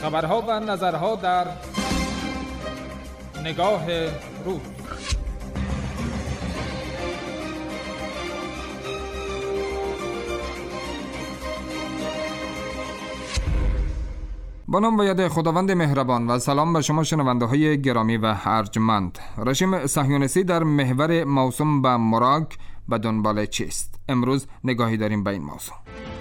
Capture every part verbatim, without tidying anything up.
خبرها و نظرها در نگاه روز. با نام و یاد خداوند مهربان و سلام به شما شنونده های گرامی و ارجمند. رژیم صهیونیستی در محور موسوم به موراک به دنبال چیست؟ امروز نگاهی داریم به این موضوع.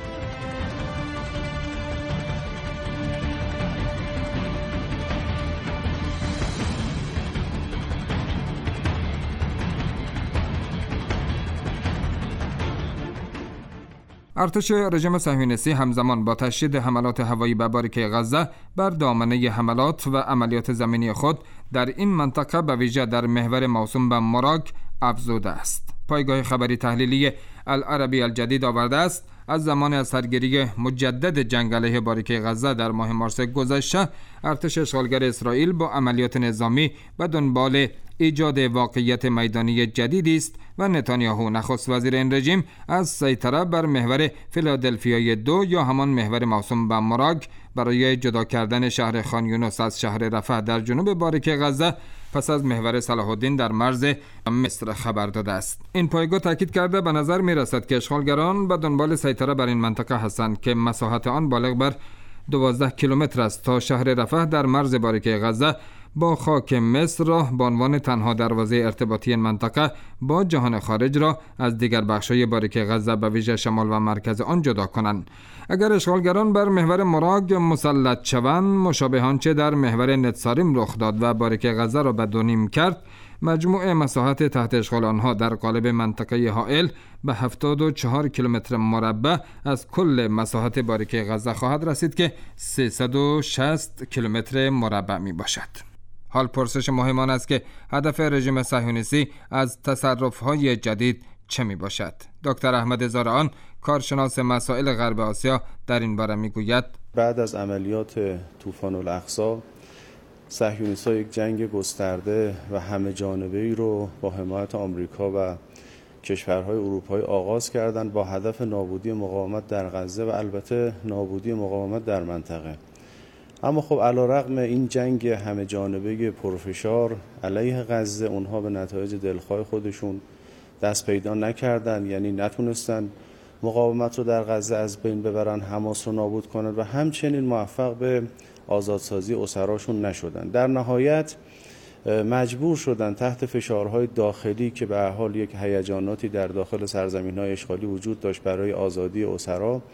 ارتش رژیم صهیونیستی همزمان با تشدید حملات هوایی به باریکه غزه بر دامنه حملات و عملیات زمینی خود در این منطقه به ویژه در محور موسوم به موراک افزوده است. پایگاه خبری تحلیلی العربی الجدید آورده است از زمان از سرگیری مجدد جنگ علیه باریکه غزه در ماه مارس گذشته، ارتش اشغالگر اسرائیل با عملیات نظامی به دنبال ایجاد واقعیت میدانی جدیدی است و نتانیاهو نخست وزیر این رژیم از سیطره بر محور فیلادلفیای دو یا همان محور موسوم به موراک برای جدا کردن شهر خان یونس از شهر رفح در جنوب باریکه غزه پس از محور صلاح الدین در مرز مصر خبر داده است. این پایگاه تاکید کرده به نظر می رسد که اشغالگران به دنبال سیطره بر این منطقه هستند که مساحت آن بالغ بر دوازده کیلومتر است تا شهر رفح در مرز باریکه غزه با خاک مصر را به عنوان تنها دروازه ارتباطی این منطقه با جهان خارج را از دیگر بخش‌های باریکه غزه به ویژه شمال و مرکز آن جدا کنند. اگر اشغالگران بر محور موراک مسلط شوند، مشابه آنچه در محور نتساریم رخ داد و باریکه غزه را به دو نیم کرد، مجموع مساحت تحت اشغال آنها در قالب منطقه حائل به هفتاد و چهار کیلومتر مربع از کل مساحت باریکه غزه خواهد رسید که سیصد و شصت کیلومتر مربع می باشد. حال پرسش مهم آن است که هدف رژیم صهیونیستی از تصرف‌های جدید چه می باشد؟ دکتر احمد زارعان، کارشناس مسائل غرب آسیا، در این باره می گوید بعد از عملیات طوفان الاقصی صهیونیست‌ها یک جنگ گسترده و همه جانبه‌ای رو با حمایت آمریکا و کشورهای اروپایی آغاز کردند با هدف نابودی مقاومت در غزه و البته نابودی مقاومت در منطقه. اما خب علیرغم این جنگ همه جانبه پرفشار علیه غزه، اونها به نتایج دلخواه خودشون دست پیدا نکردن، یعنی نتونستن مقاومت رو در غزه از بین ببرن، حماس رو نابود کنن و همچنین موفق به آزادسازی اسراشون نشدن. در نهایت مجبور شدن تحت فشارهای داخلی که به هر حال یک هیجاناتی در داخل سرزمین‌های اشغالی وجود داشت برای آزادی اسرا،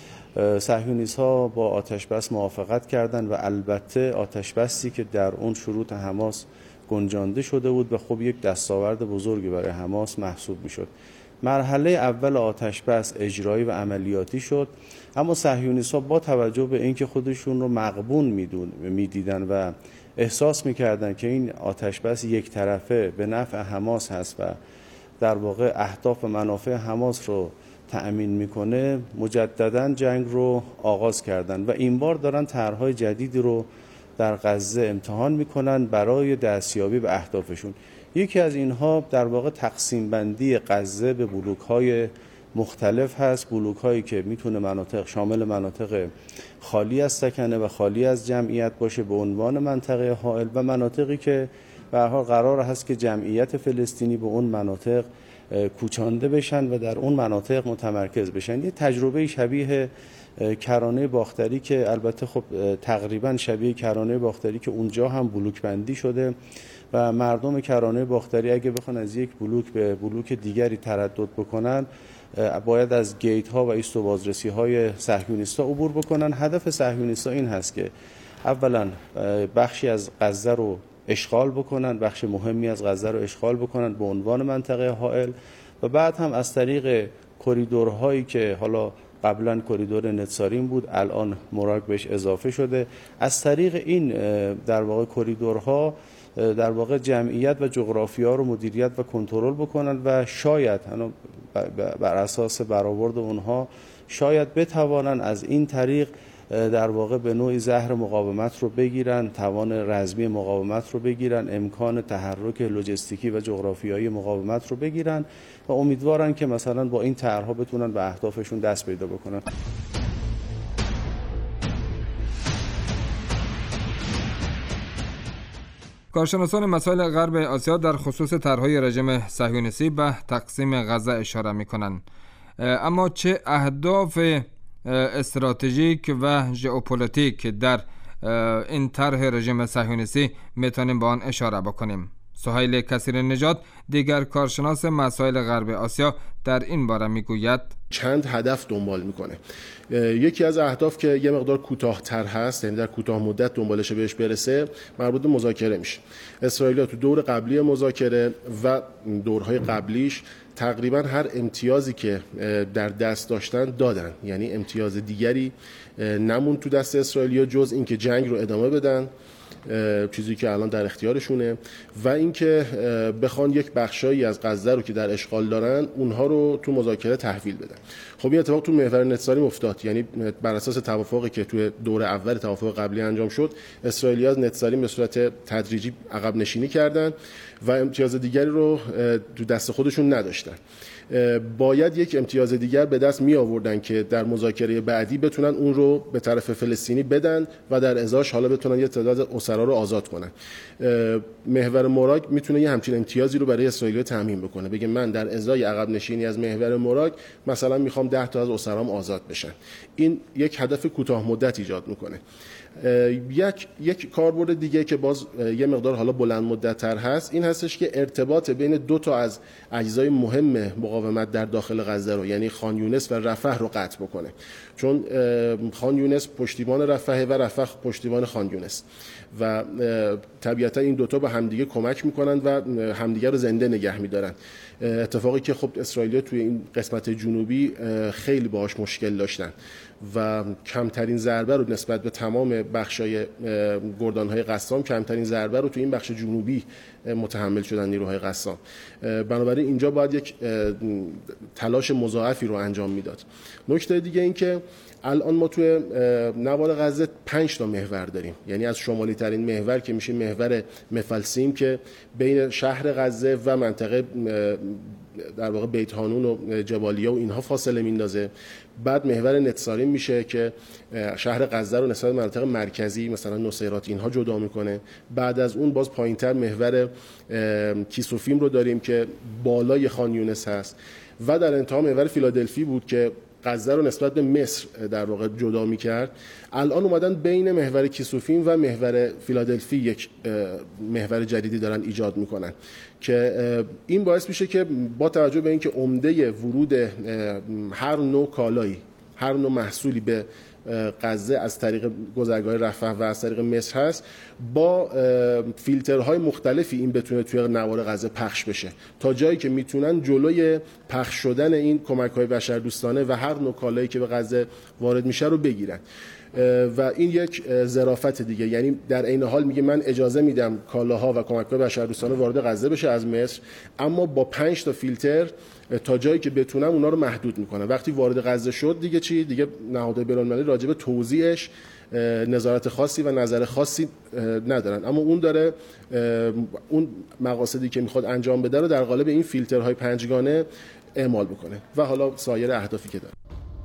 صهیونیست‌ها با آتشبس موافقت کردند و البته آتشبسی که در اون شروط حماس گنجانده شده بود و خب یک دستاورد بزرگی برای حماس محسوب میشد. مرحله اول آتشبس اجرایی و عملیاتی شد، اما صهیونیست‌ها با توجه به اینکه خودشون رو مغبون میدیدن و احساس میکردن که این آتشبس یک طرفه به نفع حماس هست و در واقع اهداف و منافع حماس رو تأمین میکنه، مجددا جنگ رو آغاز کردن و این بار دارن طرح‌های جدیدی رو در غزه امتحان میکنن برای دستیابی به اهدافشون. یکی از اینها در واقع تقسیم بندی غزه به بلوک‌های مختلف هست، بلوک‌هایی که میتونه مناطق شامل مناطق خالی از سکنه و خالی از جمعیت باشه به عنوان منطقه حائل و مناطقی که به هر حال قرار هست که جمعیت فلسطینی به اون مناطق کوچانده بشن و در اون مناطق متمرکز بشن. یه تجربه شبیه کرانه باختری که البته خب تقریبا شبیه کرانه باختری که اونجا هم بلوک بندی شده و مردم کرانه باختری اگه بخوان از یک بلوک به بلوک دیگری تردد بکنن باید از گیت ها و ایست و بازرسی های صهیونیست‌ها عبور بکنن. هدف صهیونیست‌ها این هست که اولا بخشی از غزه رو اشغال بکنن، بخش مهمی از غزه رو اشغال بکنن به عنوان منطقه حائل و بعد هم از طریق کریدورهایی که حالا قبلا کریدور نتساریم بود الان موراک بهش اضافه شده، از طریق این در واقع کریدورها در واقع جمعیت و جغرافیا رو مدیریت و کنترل بکنن و شاید بر اساس برآورد اونها شاید بتوانن از این طریق در واقع به نوعی زهر مقاومت رو بگیرن، توان رزمی مقاومت رو بگیرن، امکان تحرک لوجستیکی و جغرافیایی مقاومت رو بگیرن و امیدوارن که مثلا با این طرح‌ها بتونن به اهدافشون دست پیدا بکنن. کارشناسان مسائل غرب آسیا در خصوص طرحهای رژیم صهیونیستی به تقسیم غزه اشاره می‌کنند. اما چه اهداف استراتژیک و ژئوپلیتیک در این طرح رژیم صهیونیستی میتونیم با آن اشاره بکنیم؟ سهیل کثیر نژاد دیگر کارشناس مسائل غرب آسیا در این باره میگوید چند هدف دنبال میکنه. یکی از اهداف که یه مقدار کوتاه‌تر هست، یعنی در کوتاه مدت دنبالش بهش برسه، مربوط به مذاکره میشه. اسرائیل تو دور قبلی مذاکره و دورهای قبلیش تقریبا هر امتیازی که در دست داشتن دادن، یعنی امتیاز دیگری نمون تو دست اسرائیلیا جز اینکه جنگ رو ادامه بدن، چیزی که الان در اختیارشونه، و اینکه بخوان یک بخشایی از غزه رو که در اشغال دارن اونها رو تو مذاکره تحویل بدن. خب این اتفاق تو محور نتساریم افتاد، یعنی بر اساس توافقی که توی دور اول توافق قبلی انجام شد، اسرائیلی‌ها از نتساریم به صورت تدریجی عقب نشینی کردن و امتیاز دیگری رو تو دست خودشون نداشتن. باید یک امتیاز دیگر به دست می آوردن که در مذاکره بعدی بتونن اون رو به طرف فلسطینی بدن و در ازاش حالا بتونن یه تعداد اسرا رو آزاد کنن. محور موراگ میتونه یه همچین امتیازی رو برای اسرائیل تامین بکنه، بگه من در ازای عقب نشینی از محور موراگ مثلا میخوام ده تا از اسرام آزاد بشن. این یک هدف کوتاه مدت ایجاد میکنه. یک یک کاربرد دیگه که باز یه مقدار حالا بلند مدت تر هست، این هستش که ارتباط بین دو تا از اجزای مهم مقاومت در داخل غزه رو، یعنی خان یونس و رفح رو قطع بکنه. چون خان یونس پشتیبان رفح و رفح پشتیبان خان یونس و طبیعتا این دوتا به همدیگه کمک میکنن و همدیگه رو زنده نگه میدارن. اتفاقی که خب اسرائیل توی این قسمت جنوبی خیلی باهاش مشکل داشتن و کمترین ضربه رو نسبت به تمام بخشای گردانهای قسام، کمترین ضربه رو توی این بخش جنوبی متحمل شدن نیروهای قسام. بنابراین اینجا باید یک تلاش مضاعفی رو انجام میداد. نکته دیگه این که الان ما توی نوار غزه پنج تا محور داریم، یعنی از شمالی ترین محور که میشه محور مفلسیم که بین شهر غزه و منطقه در واقع بیت هانون و جبالیا و اینها فاصله میندازه. بعد محور نتساریم میشه که شهر غزه رو نسبت به مناطق مرکزی مثلا نصیرات اینها جدا میکنه. بعد از اون باز پایینتر محور کیسوفیم رو داریم که بالای خان یونس هست و در انتها محور فیلادلفی بود که غزه رو نسبت به مصر در واقع جدا می‌کرد. الان اومدن بین محور کیسوفیم و محور فیلادلفی یک محور جدیدی دارن ایجاد میکنن که این باعث میشه که با توجه به اینکه عمده ورود هر نوع کالایی، هر نوع محصولی به غزه از طریق گذرگاه رفح و از طریق مصر هست، با فیلترهای مختلفی این بتونه توی نوار غزه پخش بشه تا جایی که میتونن جلوی پخش شدن این کمک‌های بشردوستانه و هر نوع کالایی که به غزه وارد میشه رو بگیرن. و این یک ظرافت دیگه، یعنی در عین حال میگه من اجازه میدم کالاها و کمک‌های بشردوستانه وارد غزه بشه از مصر، اما با پنج تا فیلتر تا جایی که بتونم اونا رو محدود میکنه. وقتی وارد غزه شد دیگه چی؟ دیگه نهادهای بین‌المللی راجع به توزیعش نظارت خاصی و نظر خاصی ندارن، اما اون داره اون مقاصدی که میخواد انجام بده رو در قالب این فیلترهای پنجگانه اعمال بکنه و حالا سایر اهدافی که داره.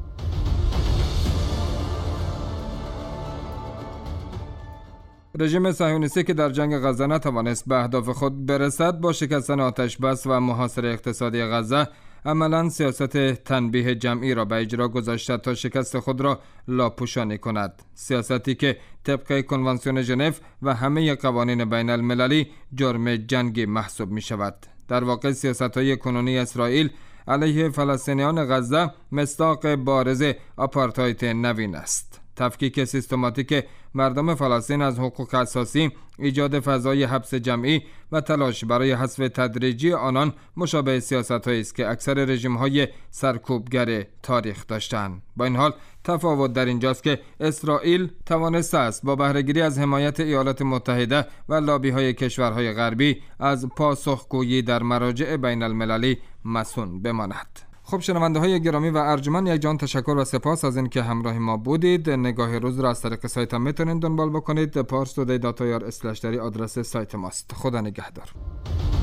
رژیم صهیونیستی که در جنگ غزه نتوانست به اهداف خود برسد، با شکستن آتش بس و محاصره اقتصادی غزه عملاً سیاست تنبیه جمعی را به اجرا گذاشته تا شکست خود را لاپوشانی کند. سیاستی که طبق کنوانسیون ژنو و همه قوانین بین المللی جرم جنگی محسوب می شود. در واقع سیاست‌های کنونی اسرائیل علیه فلسطینیان غزه مصداق بارز آپارتاید نوین است. تفکیک سیستماتیک مردم فلسطین از حقوق اساسی، ایجاد فضای حبس جمعی و تلاش برای حذف تدریجی آنان مشابه سیاست‌هایی است که اکثر رژیم‌های سرکوبگر تاریخ داشتند. با این حال تفاوت در اینجاست که اسرائیل توانسته است با بهره‌گیری از حمایت ایالات متحده و لابی‌های کشورهای غربی از پاسخگویی در مراجع بین المللی مصون بماند. خب شنونده های گرامی و ارجمند، یک جان تشکر و سپاس از اینکه همراه ما بودید. نگاه روز را از طریق سایت هم میتونید دنبال بکنید. پارس تودی دات آی آر اسلش دری آدرس سایت ماست. خدا نگهدار.